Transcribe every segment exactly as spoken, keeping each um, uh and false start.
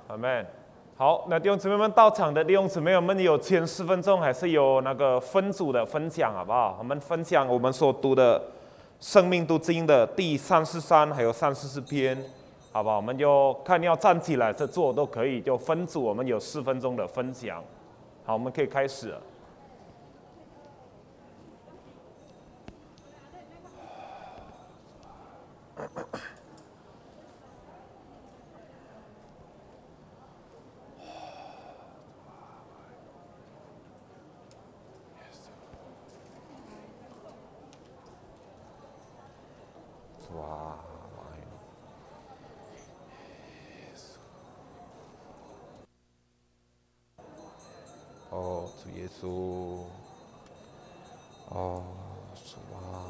阿门。好，那弟兄姊妹们到场的弟兄姊妹，我们有前十分钟，还是有那个分组的分享，好不好？我们分享我们所读的《生命读经》的第三十三还有三十四篇，好不好？我们就看要站起来这坐都可以，就分组，我们有四分钟的分享。好，我们可以开始了。哇！哦，主耶稣，哦，主啊！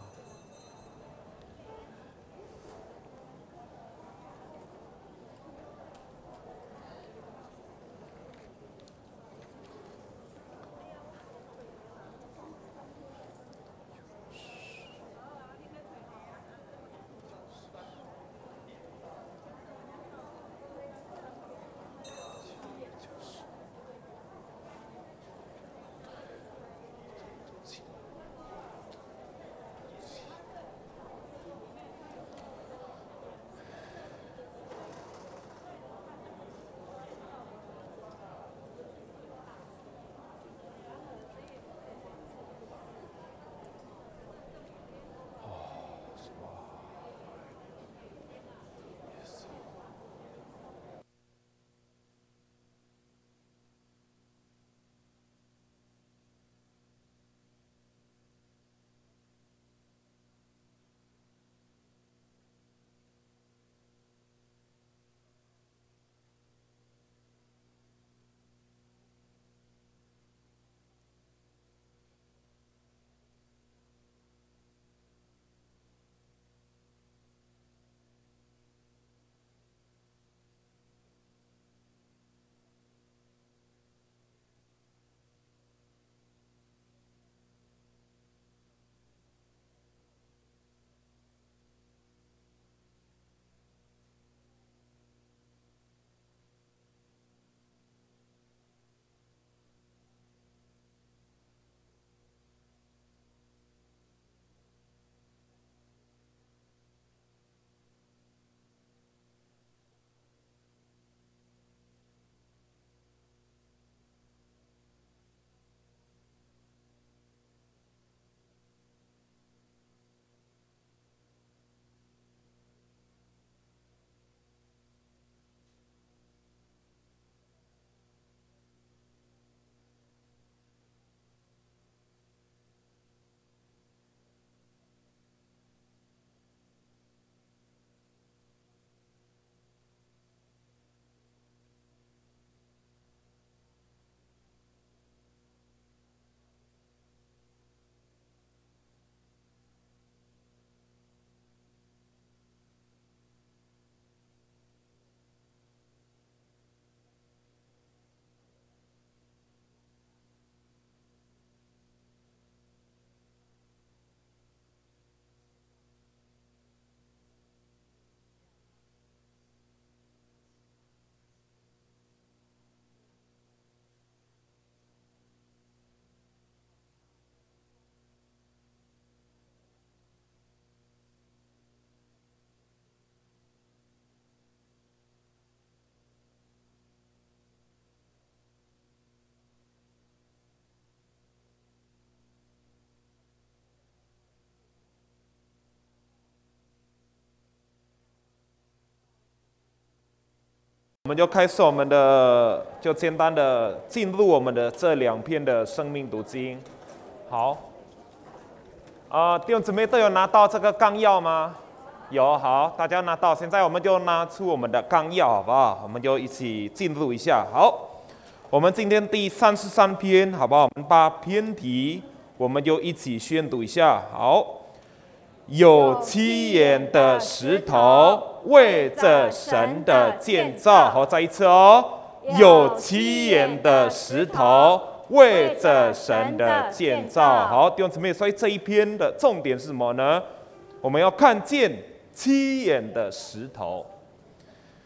我们就开始我们的，就简单的进入我们的这两篇的生命读经。好，呃，弟兄姊妹都有拿到这个纲要吗？有，好，大家拿到。现在我们就拿出我们的纲要，好不好？我们就一起进入一下。好，我们今天第三十三篇，好不好？我们把篇题我们就一起宣读一下。好。有七眼的石头，为着神的建造。好，再一次哦。有七眼的石头，为着神的建造。好，弟兄姊妹，所以这一篇的重点是什么呢？我们要看见七眼的石头。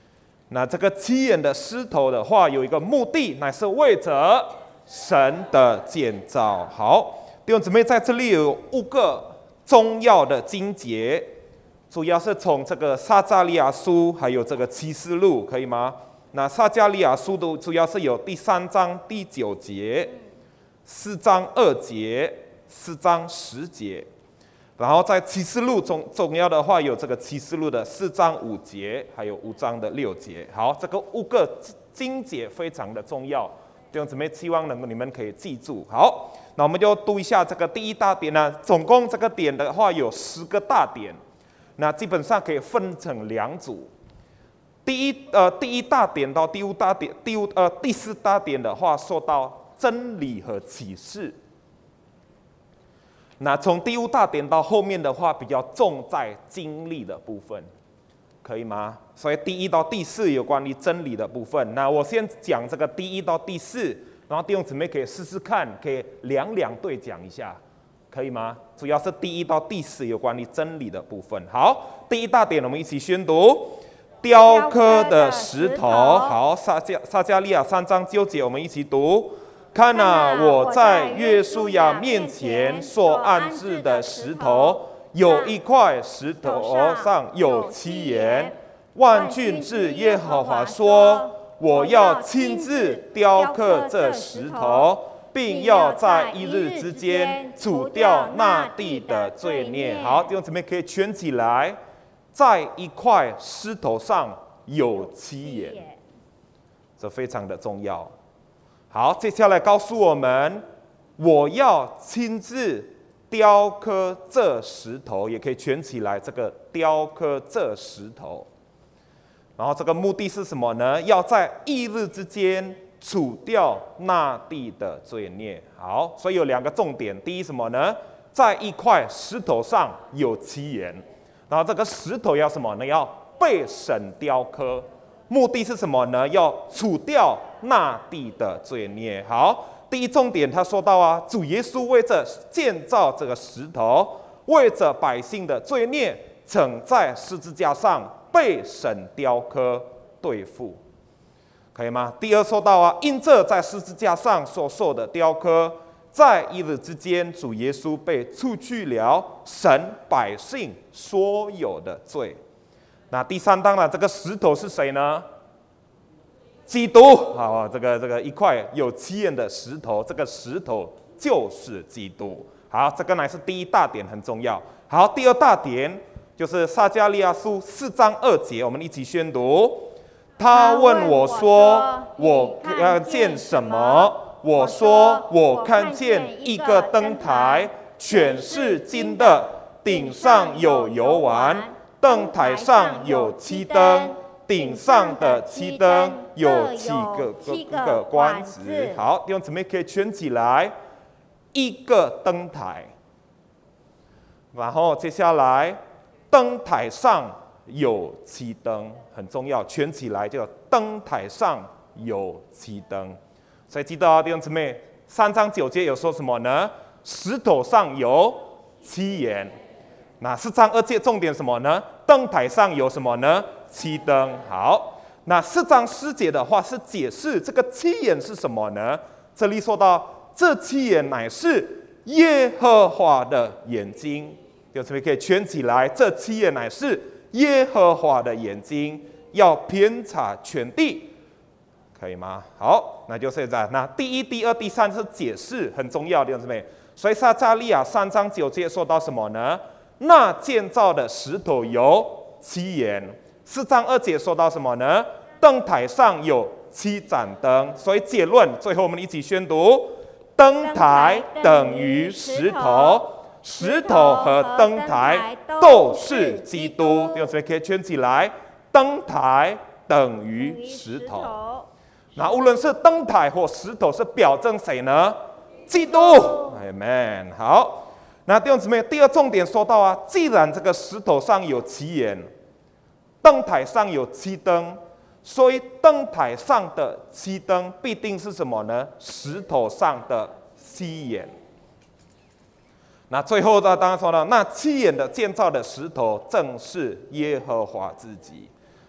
那这个七眼的狮头的话，有一个目的，乃是为着神的建造。好，弟兄姊妹，在这里有五个重要的经节，主要是从这个撒迦利亚书，还有这个启示录，可以吗？那撒迦利亚书都主要是有第三章第九节、四章二节、四章十节。然后在启示录中重要的话有这个启示录的四章五节，还有五章的六节。好，这个五个经节非常的重要，弟兄姊妹，希望能够你们可以记住。好，那我们就读一下这个第一大点呢。总共这个点的话有十个大点，那基本上可以分成两组。第一呃第一大点到第五大点，第五呃第四大点的话说到真理和启示。那从第五大点到后面的话，比较重在经历的部分，可以吗？所以第一到第四有关于真理的部分。那我先讲这个第一到第四，然后弟兄姊妹可以试试看，可以两两对讲一下，可以吗？主要是第一到第四有关于真理的部分。好，第一大点我们一起宣读：雕刻的石头。好，撒迦撒迦利亚三章九节，我们一起读。看啊，我在约书亚面前所安置的石头，有一块石头上有七言。万军之耶和华说：我要亲自雕刻这石头，并要在一日之间除掉那地的罪孽。好，弟兄姊妹可以圈起来，在一块石头上有七言，这非常的重要。好，接下来告诉我们，我要亲自雕刻这石头，也可以圈起来，这个雕刻这石头。然后这个目的是什么呢？要在一日之间除掉那地的罪孽。好，所以有两个重点。第一什么呢？在一块石头上有七言。然后这个石头要什么呢？要被神雕刻。目的是什么呢？要除掉那地的罪孽。好，第一重点他说到啊，主耶稣为着建造这个石头，为着百姓的罪孽，曾在十字架上被神雕刻对付，可以吗？第二说到啊，因这在十字架上所受的雕刻，在一日之间，主耶稣被除去了神百姓所有的罪。那第三，当然这个石头是谁呢？基督。好，这个这个一块有七言的石头，这个石头就是基督。好，这个乃是第一大点，很重要。好，第二大点就是撒迦利亚书四章二节，我们一起宣读。他问我说：我看见什么？我说：我看见一个灯台，全是金的，顶上有油丸。灯台上有七灯，顶上的七灯有七个七个冠子。好，弟兄姊妹可以圈起来，一个灯台。然后接下来，灯台上有七灯，很重要，圈起来就灯台上有七灯。所以记得啊，弟兄姊妹，三章九节有说什么呢？石头上有七言。那四章二节重点什么呢？灯台上有什么呢？七灯。好，那四章四节的话是解释这个七眼是什么呢？这里说到，这七眼乃是耶和华的眼睛，有这边可以圈起来，这七眼乃是耶和华的眼睛，要遍察全地，可以吗？好，那就现在，那第一、第二、第三是解释，很重要的，弟兄姊妹。所以撒迦利亚三章九节说到什么呢？那建造的石头有七言。四章二节说到什么呢？灯台上有七盏灯。所以结论，最后我们一起宣读：灯台等于石头，石头和灯台都是基督。弟兄姊妹可以圈起来，灯台等于石头。那无论是灯台或石头，是表征谁呢？基督。Amen。好。那弟兄姊妹，第二重点说到啊，既然这个石头上有七言，灯台上有七灯，所以灯台上的七灯必定是什么呢？石头上的七言。那最后呢，当然说了，那七眼的建造的石头正是耶和华自己。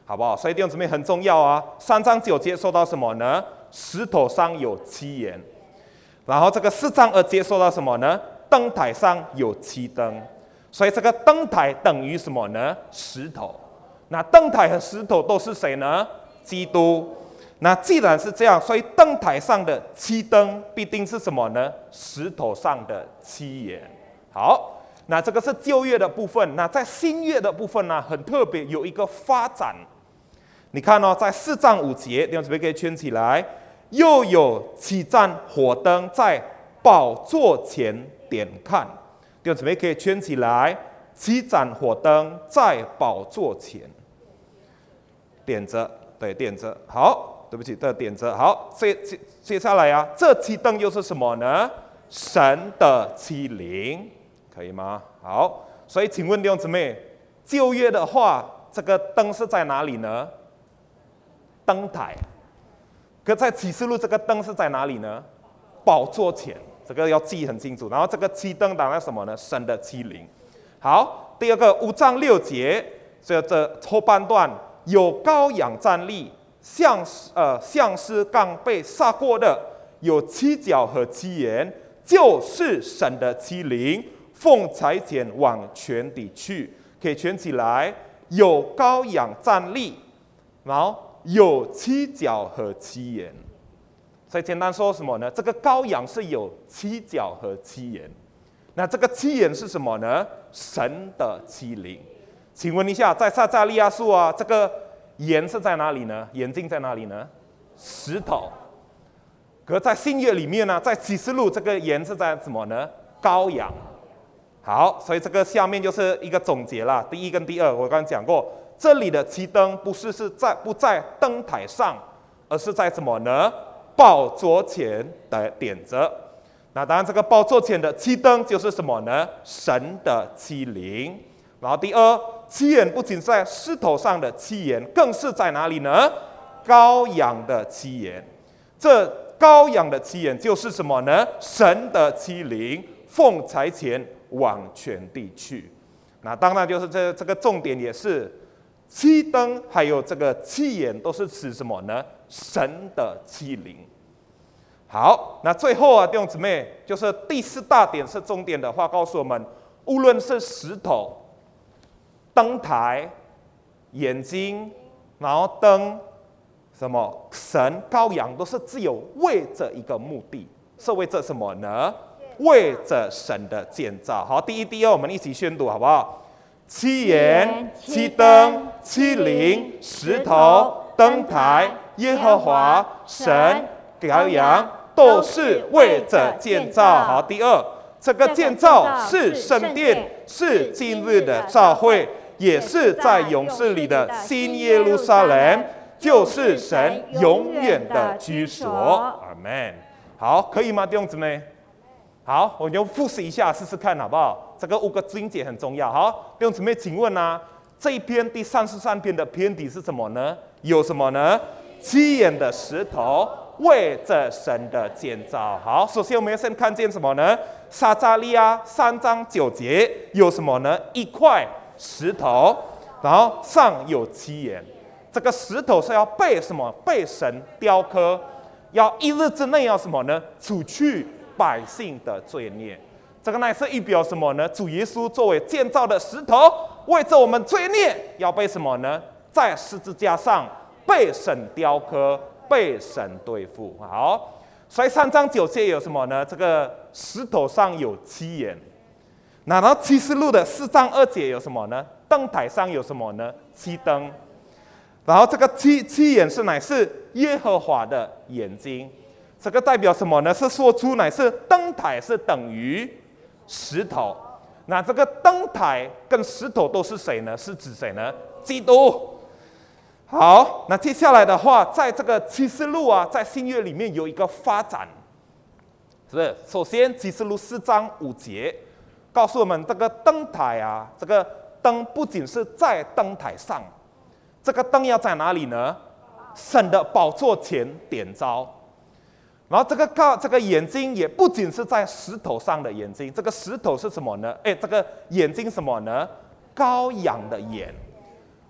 好不好？所以弟兄姊妹很重要啊。三章九节说到什么呢？石头上有七眼。然后这个四章二节说到什么呢？灯台上有七灯。所以这个灯台等于什么呢？石头。那灯台和石头都是谁呢？基督。那既然是这样，所以灯台上的七灯必定是什么呢？石头上的七眼。好，那这个是旧约的部分。那在新约的部分呢，很特别，有一个发展。你看哦，在四章五节，弟兄姊妹可以圈起来，又有七盏火灯在宝座前点看。弟兄姊妹可以圈起来，七盏火灯在宝座前点着，对，点着。好，对不起，这点着。好，接接接下来啊，这七灯又是什么呢？神的七灵，可以吗？好，所以请问弟兄姊妹，旧约的话，这个灯是在哪里呢？灯台。可在启示录这个灯是在哪里呢？宝座前，这个要记很清楚。然后这个七灯当然什么呢？神的七灵。好，第二个五章六节，这这后半段有羔羊站立，像呃像是刚被杀过的，有七角和七眼，就是神的七灵，奉差遣往全地去。可以圈起来，有羔羊站立，然后有七角和七眼。所以简单说什么呢？这个羔羊是有七角和七眼。那这个七眼是什么呢？神的七灵。请问一下，在撒迦利亚书啊，这个眼是在哪里呢？眼睛在哪里呢？石头。可在新约里面呢，在启示录这个眼是在什么呢？羔羊。好，所以这个下面就是一个总结啦。第一跟第二，我刚刚讲过，这里的七灯不是是在不在灯台上，而是在什么呢？宝座前的点着。那当然，这个宝座前的七灯就是什么呢？神的七灵。然后第二，七眼不仅在石头上的七眼，更是在哪里呢？羔羊的七眼。这羔羊的七眼就是什么呢？神的七灵，奉差遣往全地去。那当然就是这这个重点也是七灯，还有这个七眼都是指什么呢？神的七灵。好，那最后啊，弟兄姊妹，就是第四大点是重点的话，告诉我们，无论是石头、灯台、眼睛，然后灯，什么神、羔羊，都是只有为着一个目的，是为着什么呢？为着神的建造。好，第一、第二，我们一起宣读好不好？七眼、七灯、七灵、石头、灯台、耶和华、神、羔羊，都是为着建造。好，第二，这个建造是圣殿，是今日的教会，也是在勇士里的新耶路撒冷，就是神永远的居所。阿们。好，可以吗，弟兄姊妹？好，我们就复习一下，试试看好不好？这个五个经节很重要。好，弟兄姊妹，请问啊，这一篇第三十三篇的篇底是什么呢？有什么呢？七眼的石头，为着神的建造。好，首先我们要先看见什么呢？撒迦利亚三章九节有什么呢？一块石头，然后上有七眼。这个石头是要被什么？被神雕刻，要一日之内要什么呢？除去百姓的罪孽。这个乃是预表什么呢？主耶稣作为建造的石头，为着我们罪孽，要被什么呢？在十字架上被神雕刻，被神对付。好，所以三章九节有什么呢？这个石头上有七眼。那然后启示录的四章二节有什么呢？灯台上有什么呢？七灯。然后这个七七眼是乃是耶和华的眼睛。这个代表什么呢？是说出乃是灯台是等于石头。那这个灯台跟石头都是谁呢？是指谁呢？基督。好，那接下来的话，在这个启示录啊，在新约里面有一个发展，是不是？首先启示录四章五节告诉我们，这个灯台啊，这个灯不仅是在灯台上，这个灯要在哪里呢？神的宝座前点着。然后这个告这个眼睛也不仅是在石头上的眼睛，这个石头是什么呢？哎，这个眼睛什么呢？羔羊的眼。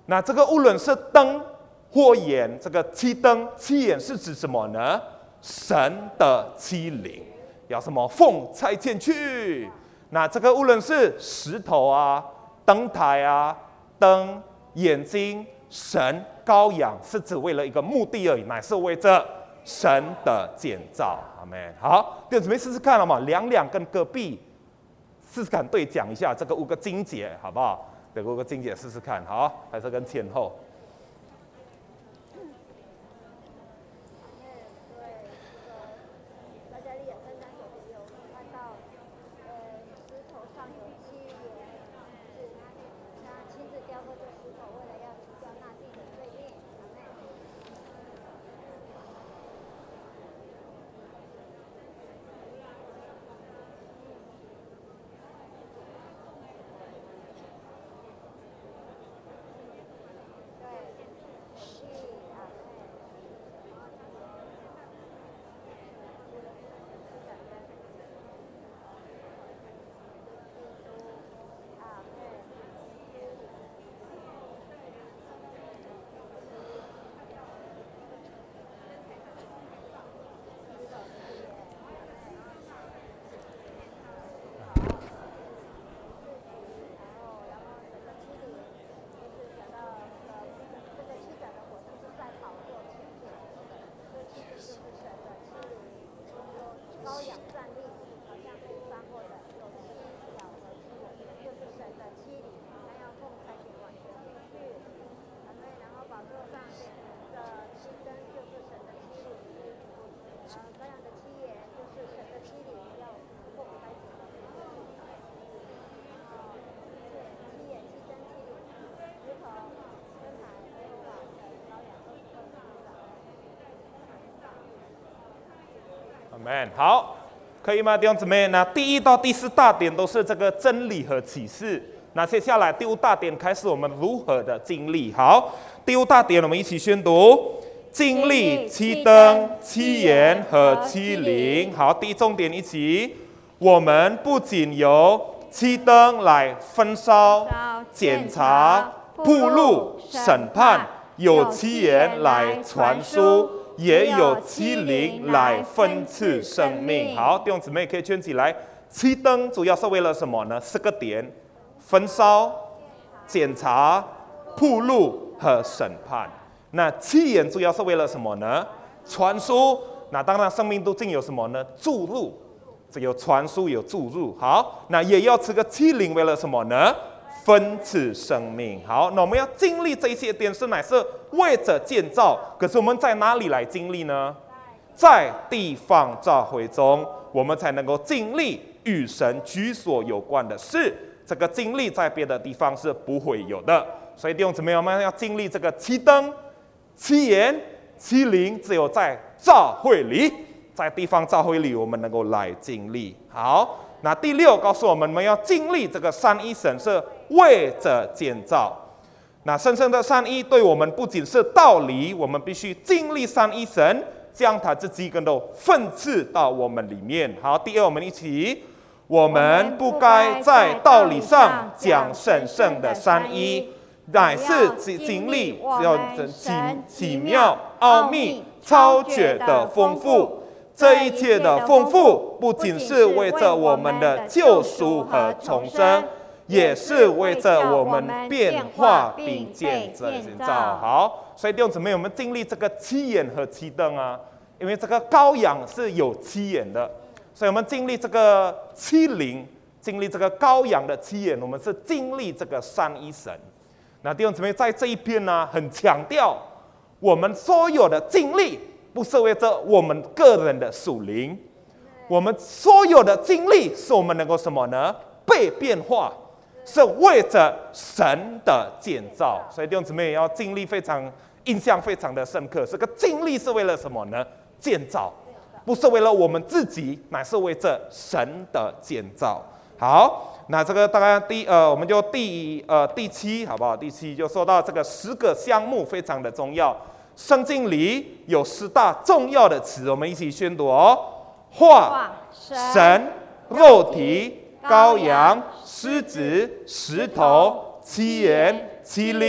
那这个无论是灯或眼，这个七灯七眼是指什么呢？神的七灵，要什么奉差遣去。那这个无论是石头啊、灯台啊、灯、眼睛、神、羔羊，是只为了一个目的而已，乃是为着神的建造。阿们。好，弟兄姊妹试试看了嘛？两两跟隔壁试试看对讲一下这个五个经节，好不好？这五个经节试试看，好，还是跟前后。Amen。好，可以吗，弟兄姊妹？那第一到第四大点都是这个真理和启示。那接下来第五大点开始我们如何的经历。好，第五大点我们一起宣读：经历七灯、七言和七灵。好，第一重点一起，我们不仅由七灯来焚烧、检查、铺路、审判，有七言来传输，也有七灵来分赐生命。好，弟兄姊妹可以圈起来。七灯主要是为了什么呢？四个点：焚烧、检查、铺路和审判。那七言主要是为了什么呢？传输。那当然，生命途径有什么呢？注入。这有传输，有注入。好，那也要这个七灵为了什么呢？分赐生命。好，那我们要经历这些点是乃是为着建造，可是我们在哪里来经历呢？在地方教会中，我们才能够经历与神居所有关的事。这个经历在别的地方是不会有的。所以弟兄姊妹，我们要经历这个七灯、七言、七灵，只有在教会里，在地方教会里，我们能够来经历。好，那第六告诉我们，我们要经历这个三一神是为着建造。那神圣的三一对我们不仅是道理，我们必须经历三一神，将他自己更都分赐到我们里面。好，第二，我们一起，我们不该在道理上讲神圣的三一，乃是经历要奇奇妙、奥秘、超绝的丰富。这一切的丰富，不仅是为着我们的救赎和重生，也是为着我们变化并建造。好，所以弟兄姊妹，我们经历这个七眼和七灯啊，因为这个羔羊是有七眼的，所以我们经历这个七灵，经历这个羔羊的七眼，我们是经历这个三一神。那弟兄姊妹在这一边呢，很强调我们所有的经历不是为着我们个人的属灵，我们所有的经历是我们能够什么呢？被变化，是为着神的建造。所以弟兄姊妹也要经历非常印象非常的深刻。这个经历是为了什么呢？建造，不是为了我们自己，乃是为着神的建造。好，那这个大概第呃，我们就第呃第七，好不好？第七就说到这个十个项目非常的重要。圣经里有十大重要的词，我们一起宣读哦：话、神、肉体、羔羊、狮子、石头、七言、七灵、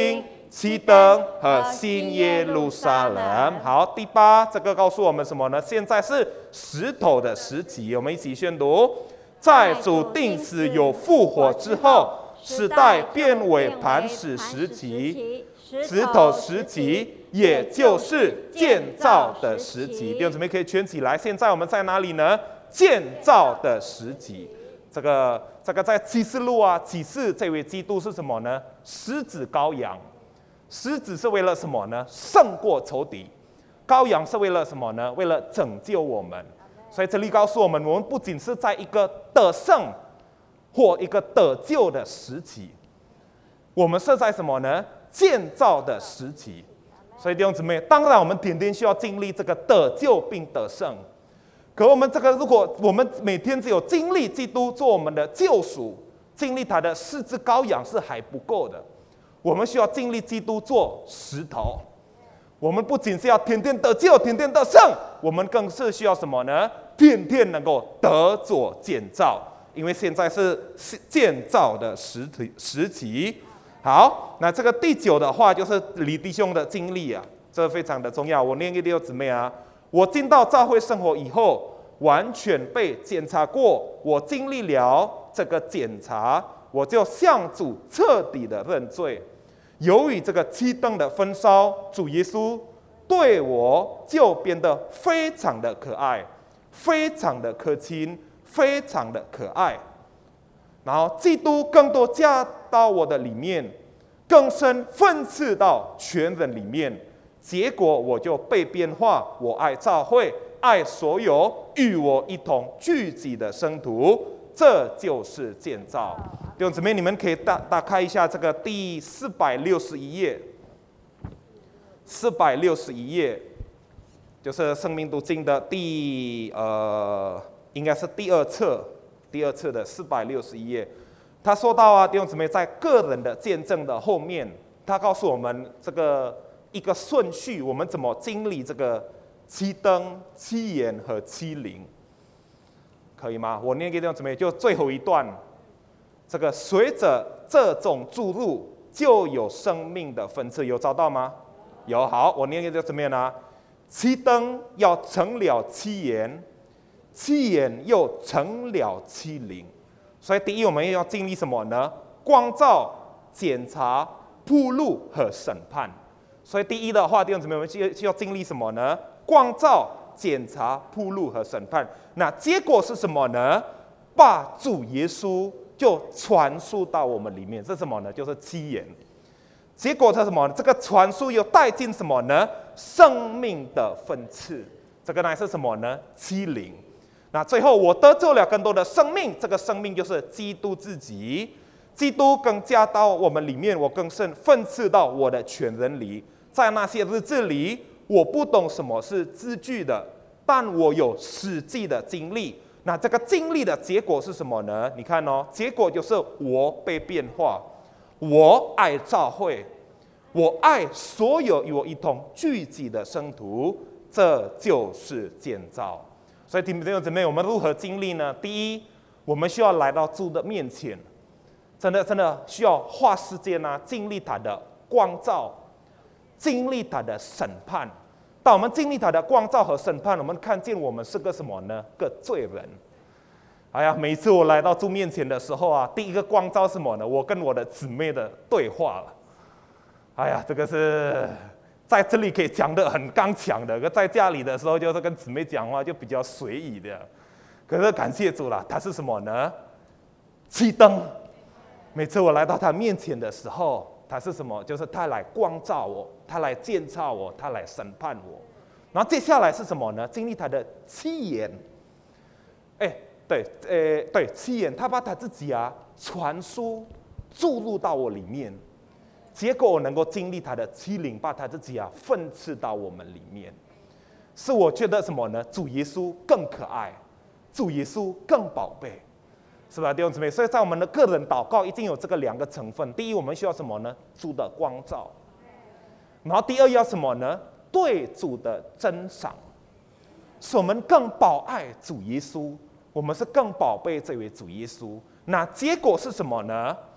七灯和新耶路撒冷。好，第八，这个告诉我们什么呢？现在是石头的时期，我们一起宣读：在主定死有复活之后，时代变为磐石时期，石头时期，也就是建造的时期。弟兄姊妹可以圈起来。现在我们在哪里呢？建造的时期。这个这个在启示录啊，启示这位基督是什么呢？狮子羔羊。狮子是为了什么呢？胜过仇敌。羔羊是为了什么呢？为了拯救我们。所以这里告诉我们，我们不仅是在一个得胜或一个得救的时期，我们是在什么呢？建造的时期。所以弟兄姊妹，当然我们天天需要经历这个得救并得胜。可我们这个，如果我们每天只有经历基督做我们的救赎，经历他的四肢羔羊是还不够的。我们需要经历基督做石头。我们不仅是要天天得救、天天得胜，我们更是需要什么呢？天天能够得着建造，因为现在是建造的时期时期。好，那这个第九的话就是李弟兄的经历啊，这非常的重要。我念给弟兄姊妹啊，我进到教会生活以后，完全被检查过，我经历了这个检查，我就向主彻底的认罪。由于这个七灯的焚烧，主耶稣对我就变得非常的可爱，非常的可亲，非常的可爱。然后基督更多加到我的里面，更深分赐到全人里面，结果我就被变化。我爱教会，爱所有与我一同聚集的圣徒，这就是建造。弟兄姊妹，你们可以打打开一下这个第四百六十一页，四百六十一页就是《生命读经》的第呃，应该是第二册。第二次的四百六十一页，他说到啊，弟兄姊妹，在个人的见证的后面，他告诉我们这个一个顺序，我们怎么经历这个七灯、七眼和七灵，可以吗？我念给弟兄姊妹，就最后一段，这个随着这种注入，就有生命的分赐，有找到吗？有，好，我念给弟兄姊妹呢，七灯要成了七眼。七眼又成了七灵，所以第一我们要经历什么呢？光照、检查、铺路和审判。所以第一的话，弟兄姊妹，我们需要经历什么呢？光照、检查、铺路和审判。那结果是什么呢？把主耶稣就传输到我们里面，是什么呢？就是七眼。结果是什么呢？这个传输又带进什么呢？生命的分赐。这个呢是什么呢？七灵。那最后我得救了更多的生命，这个生命就是基督自己。基督更加到我们里面，我更甚分赐到我的全人里。在那些日子里，我不懂什么是字句的，但我有实际的经历。那这个经历的结果是什么呢？你看哦，结果就是我被变化，我爱教会，我爱所有与我一同聚集的圣徒，这就是建造。所以弟兄姊妹，我们如何经历呢？第一，我们需要来到主的面前，真的真的需要花时间啊，经历他的光照，经历他的审判。当我们经历他的光照和审判，我们看见我们是个什么呢？个罪人。哎呀，每次我来到主面前的时候啊，第一个光照是什么呢？我跟我的姊妹的对话了。哎呀，这个是在这里可以讲得很刚强的，可在家里的时候就是跟姊妹讲话就比较随意的。可是感谢主了，他是什么呢？七灯。每次我来到他面前的时候，他是什么？就是他来光照我，他来监察我，他来审判我。然后接下来是什么呢？经历他的七眼。哎，对，呃，对，七眼，他把他自己啊传输注入到我里面。结果我能够经历他的欺凌，把他自己啊分赐到我们里面，是我觉得什么呢？主耶稣更可爱，主耶稣更宝贝，是吧，弟兄姊妹？所以在我们的个人祷告一定有这个两个成分。第一，我们需要什么呢？主的光照。然后第二要什么呢？对主的珍赏，使我们更宝爱主耶稣，我们是更宝贝这位主耶稣。那结果是什么呢？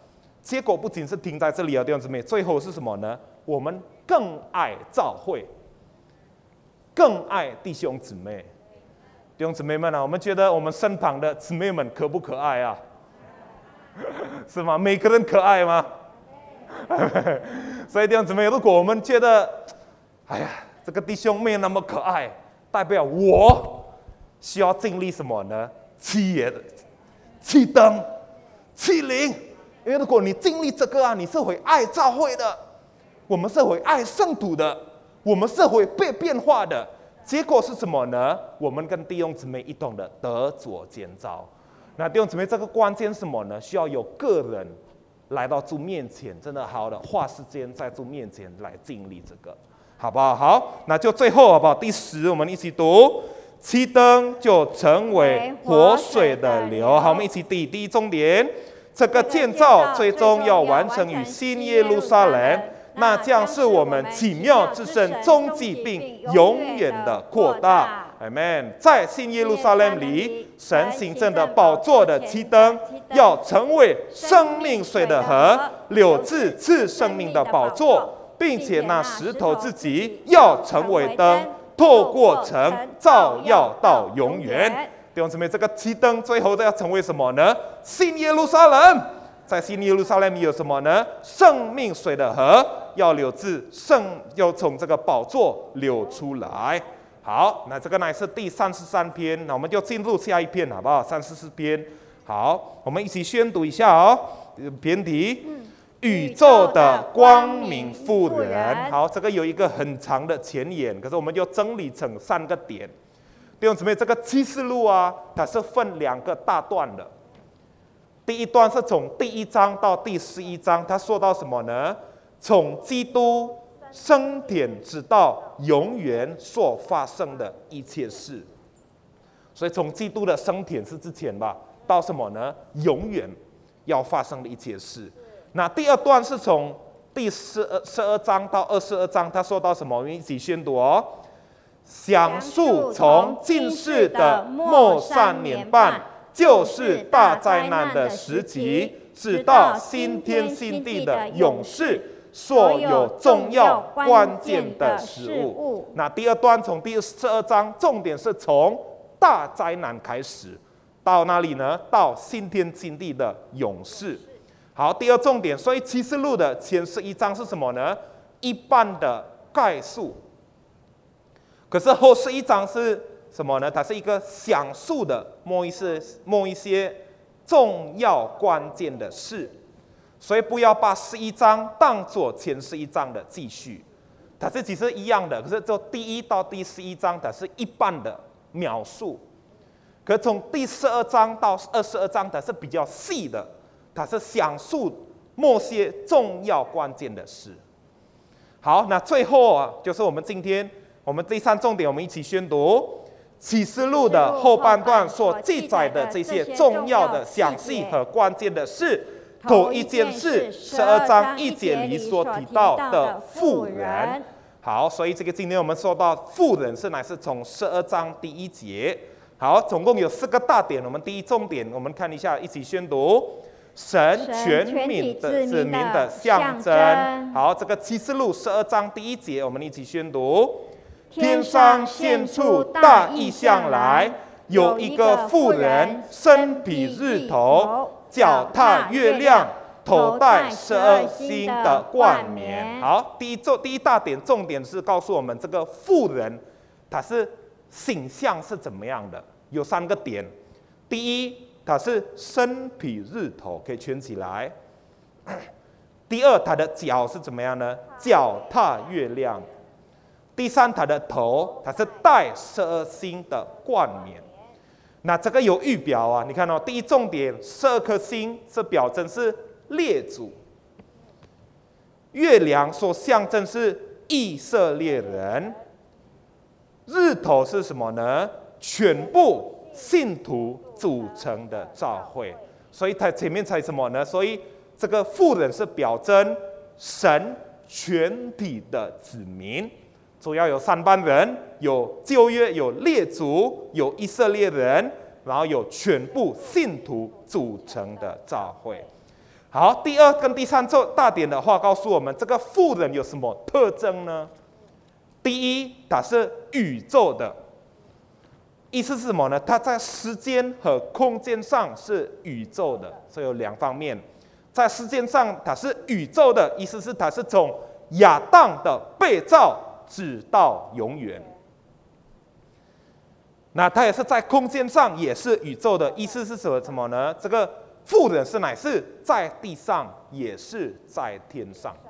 结果不仅是停在这里啊，弟兄姊妹，最后是什么呢？我们更爱教会，更爱弟兄姊妹。弟兄姊妹们啊，我们觉得我们身旁的姊妹们可不可爱啊？是吗？每个人可爱吗？所以弟兄姊妹，如果我们觉得，哎呀，这个弟兄没有那么可爱，代表我需要经历什么呢？七爷、七灯、七灵。因为如果你经历这个啊，你是会爱教会的，我们是会爱圣徒的，我们是会被变化的。结果是什么呢？我们跟弟兄姊妹一同的得着建造。那弟兄姊妹，这个关键是什么呢？需要有个人来到主面前，真的好的花时间在主面前来经历这个，好不好？好，那就最后好不好？第十，我们一起读：七灯就成为活水的流。好，我们一起第第一重点，这个建造最终要完成于新耶路撒冷。那将是我们奇妙之神终极并永远的扩大。阿们。在新耶路撒冷里，神行政的宝座的七灯要成为生命水的河，流至赐生命的宝座，并且那石头自己要成为灯，透过城照耀到永远。弟兄姊妹，这个七灯最后要成为什么呢？新耶路撒冷。在新耶路撒冷里有什么呢？生命水的河要流至圣，要从这个宝座流出来。好，那这个乃是第三十三篇，那我们就进入下一篇，好不好？三十四篇。好，我们一起宣读一下哦。篇题：嗯、宇宙的光明妇人。好，这个有一个很长的前言，可是我们就整理成三个点。弟兄姊妹，这个启示录啊，它是分两个大段的。第一段是从第一章到第十一章，他说到什么呢？从基督升天直到永远所发生的一切事。所以从基督的升天是之前吧，到什么呢？永远要发生的一切事。那第二段是从第十二十二章到二十二章，他说到什么？我们一起宣读哦。详述从近世的末三年半。就是大灾难的时期，直到新天新地的永世，所有重要关键的事物。那第二段从第十二章，重点是从大灾难开始，到哪里呢？到新天新地的永世。好，第二重点，所以启示录的前十一章是什么呢？一般的概述。可是后十一章是什么呢？它是一个详述的某一些某一些重要关键的事，所以不要把十一章当作前十一章的继续，它是其实一样的，可是就第一到第十一章它是一般的描述，可从第十二章到二十二章它是比较细的，它是详述某些重要关键的事。好，那最后啊，就是我们今天我们第三重点，我们一起宣读。启示录的后半段所记载的这些重要的、详细和关键的事，头一件事，十二章一节里所提到的妇人。好，所以这个今天我们说到妇人是乃是从十二章第一节。好，总共有四个大点。我们第一重点，我们看一下，一起宣读：神全民的子民的象征。好，这个启示录十二章第一节，我们一起宣读。天上现出大异象来，有一个妇人身披日头，脚踏月亮，头戴十二星的冠冕。好，第一重第一大点重点是告诉我们这个妇人，她是形象是怎么样的？有三个点。第一，她是身披日头，可以圈起来。第二，她的脚是怎么样呢？脚踏月亮。第三，他的头，他是戴十二星的冠冕。那这个有预表啊，你看哦，第一重点，十二颗星是表征是列祖，月亮所象征是以色列人，日头是什么呢？全部信徒组成的教会。所以他前面才什么呢？所以这个妇人是表征神全体的子民。主要有三班人，有旧约，有列祖，有以色列人，然后有全部信徒组成的教会。 好，第二跟第三大点的话，告诉我们这个妇人有什么特征呢？第一，它是宇宙的，意思是什么呢？它在时间和空间上是宇宙的，所以有两方面。在时间上，它是宇宙的，意思是它是从亚当的被造直到永远。那它也是在空间上也是宇宙的，意思是什么呢？这个妇人是乃是在地上，也是在天上的。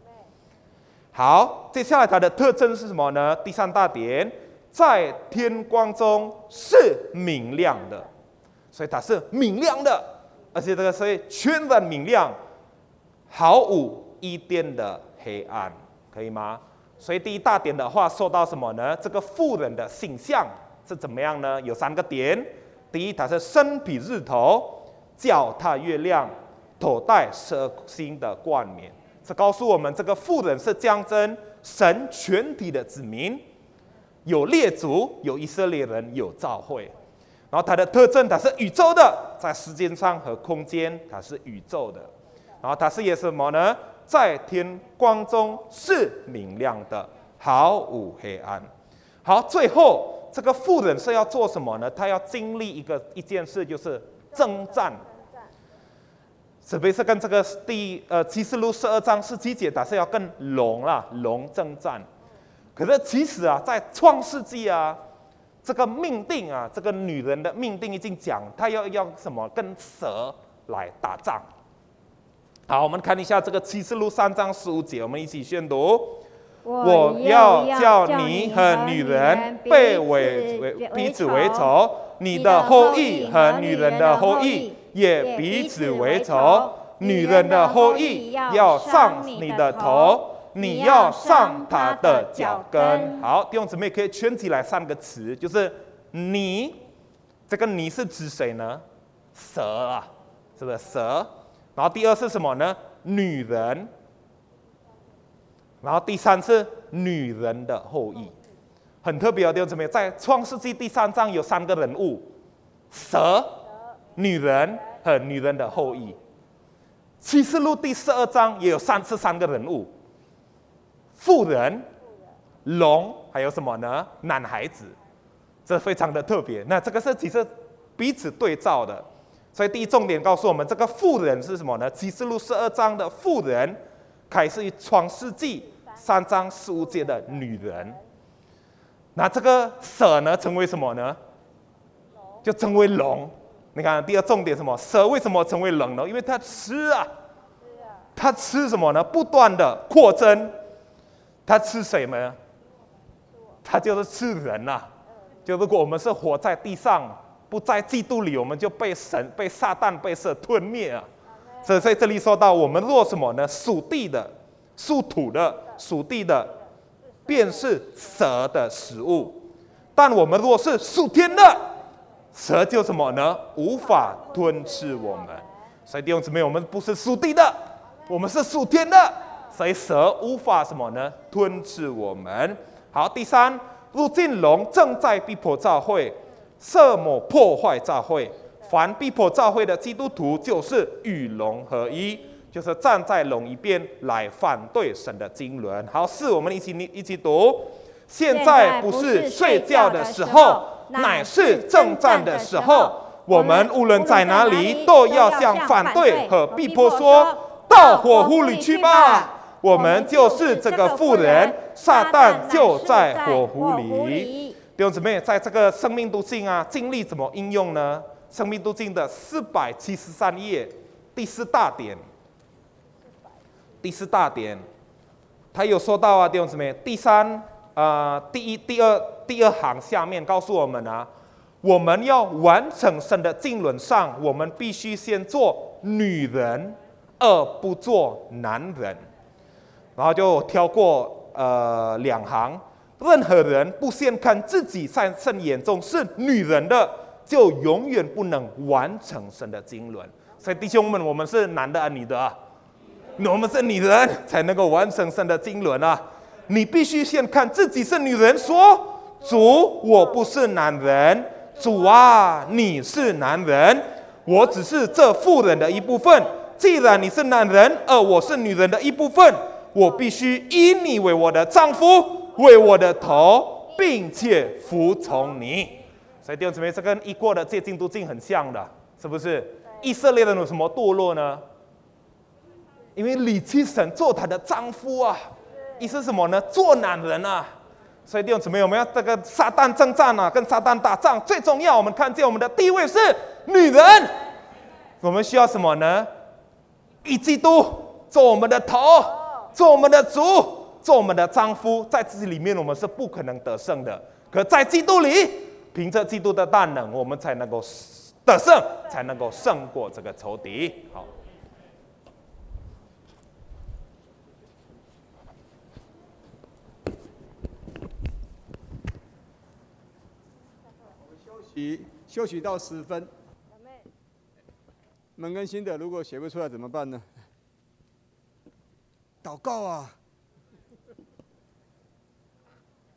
好，接下来它的特征是什么呢？第三大点，在天光中是明亮的，所以它是明亮的，而且这个是全然明亮，毫无一点的黑暗，可以吗？所以第一大点的话，说到什么呢？这个妇人的形象是怎么样呢？有三个点。第一，它是身比日头，脚踏月亮，头戴蛇星的冠冕。这告诉我们，这个妇人是象征神全体的子民，有列祖，有以色列人，有教会。然后它的特征，它是宇宙的，在时间上和空间，它是宇宙的。然后它是也什么呢？在天光中是明亮的，毫无黑暗。好，最后这个妇人是要做什么呢？她要经历一个一件事，就是征战。特别是跟这个第呃启示录十二章十七节，它是要跟龙啦龙征战。可是其实啊，在创世纪啊，这个命定啊，这个女人的命定已经讲，她要要什么？跟蛇来打仗。好，我们看一下这个启示录三章十五节，我们一起宣读。我要叫你和女人被为彼此为仇，你的后裔和女人的后裔也彼此为仇。女人的后裔要上你的头，你要上她的脚跟。好，弟兄姊妹可以圈起来三个词，就是你，这个你是指谁呢？蛇啊，是不是蛇？然后第二是什么呢？女人。然后第三是女人的后裔，很特别哦，弟兄姊妹，在创世纪第三章有三个人物：蛇、女人和女人的后裔。启示录第十二章也有三次三个人物：妇人、龙，还有什么呢？男孩子，这非常的特别。那这个是其实彼此对照的，所以第一重点告诉我们，这个妇人是什么呢？启示录十二章的妇人，开始于创世纪三章十五节的女人。那这个蛇呢，成为什么呢？就成为龙。你看，第二重点什么？蛇为什么成为龙呢？因为它吃啊，它吃什么呢？不断的扩增。它吃谁呢？它就是吃人呐、啊。就如果我们是活在地上，不在基督里，我们就被神、被撒旦、被蛇吞灭啊。所以在这里说到，我们若什么呢？属地的、属土的、属地的，便是蛇的食物；但我们若是属天的，蛇就什么呢？无法吞吃我们。所以弟兄姊妹，我们不是属地的，我们是属天的，所以蛇无法什么呢？吞吃我们。好，第三，如今龙正在逼迫教会，色魔破坏教会。凡逼迫教会的基督徒，就是与龙合一，就是站在龙一边来反对神的经纶。好，四，我们一起一起读。现在不是睡觉的时候，乃是征战的时候。我们无论在哪里，都要向反对和逼迫说：到火湖里去吧！我们就是这个妇人，撒旦就在火湖里。弟兄姊妹，在这个生命读经啊，经历怎么应用呢？生命读经的四百七十三页，第四大点，第四大点，他有说到啊，弟兄姊妹，第三，呃，第一、第二、第二行下面告诉我们啊，我们要完成神的经纶上，我们必须先做女人，而不做男人。然后就挑过呃两行，任何人不先看自己在神眼中是女人的，就永远不能完成神的经纶。所以弟兄们，我们是男的啊，女的啊？我们是女人才能够完成神的经纶啊！你必须先看自己是女人，说：主，我不是男人；主啊，你是男人。我只是这妇人的一部分， 既然你是男人，而我是女人的一部分，我必须以你为我的丈夫，为我的头，并且服从你。所以弟兄姊妹，这跟一过的借进度经很像的，是不是？以色列人有什么堕落呢？因为离弃神做他的丈夫啊，意思是什么呢？做男人啊。所以弟兄姊妹，我们要这个撒旦征战啊，跟撒旦打仗，最重要，我们看见我们的地位是女人。我们需要什么呢？以基督做我们的头，做我们的主，做我们的丈夫。在这里面，我们是不可能得胜的。可在基督里，凭着基督的大能，我们才能够得胜，才能够胜过这个仇敌。好。 休息到十分。门跟心的如果写不出来怎么办呢？祷告啊！